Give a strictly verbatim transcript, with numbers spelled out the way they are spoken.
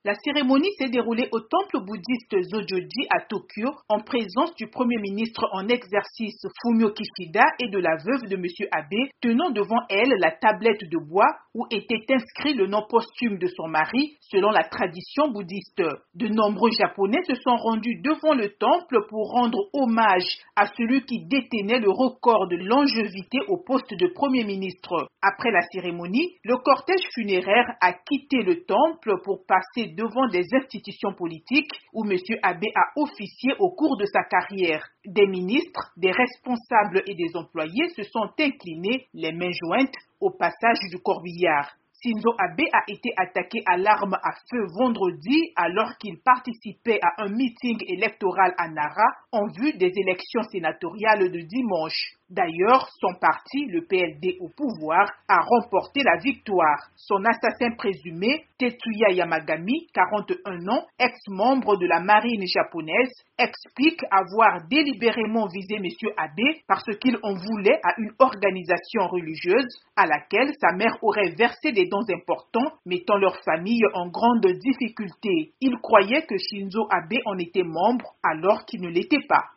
La cérémonie s'est déroulée au temple bouddhiste Zojoji à Tokyo en présence du Premier ministre en exercice Fumio Kishida et de la veuve de M. Abe, tenant devant elle la tablette de bois où était inscrit le nom posthume de son mari selon la tradition bouddhiste. De nombreux Japonais se sont rendus devant le temple pour rendre hommage à celui qui détenait le record de longévité au poste de Premier ministre. Après la cérémonie, le cortège funéraire a quitté le temple pour passer devant des institutions politiques où M. Abe a officié au cours de sa carrière. Des ministres, des responsables et des employés se sont inclinés, les mains jointes, au passage du corbillard. Shinzo Abe a été attaqué à l'arme à feu vendredi alors qu'il participait à un meeting électoral à Nara en vue des élections sénatoriales de dimanche. D'ailleurs, son parti, le P L D au pouvoir, a remporté la victoire. Son assassin présumé, Tetsuya Yamagami, quarante et un ans, ex-membre de la marine japonaise, explique avoir délibérément visé M. Abe parce qu'il en voulait à une organisation religieuse à laquelle sa mère aurait versé des dons importants, mettant leur famille en grande difficulté. Il croyait que Shinzo Abe en était membre alors qu'il ne l'était pas.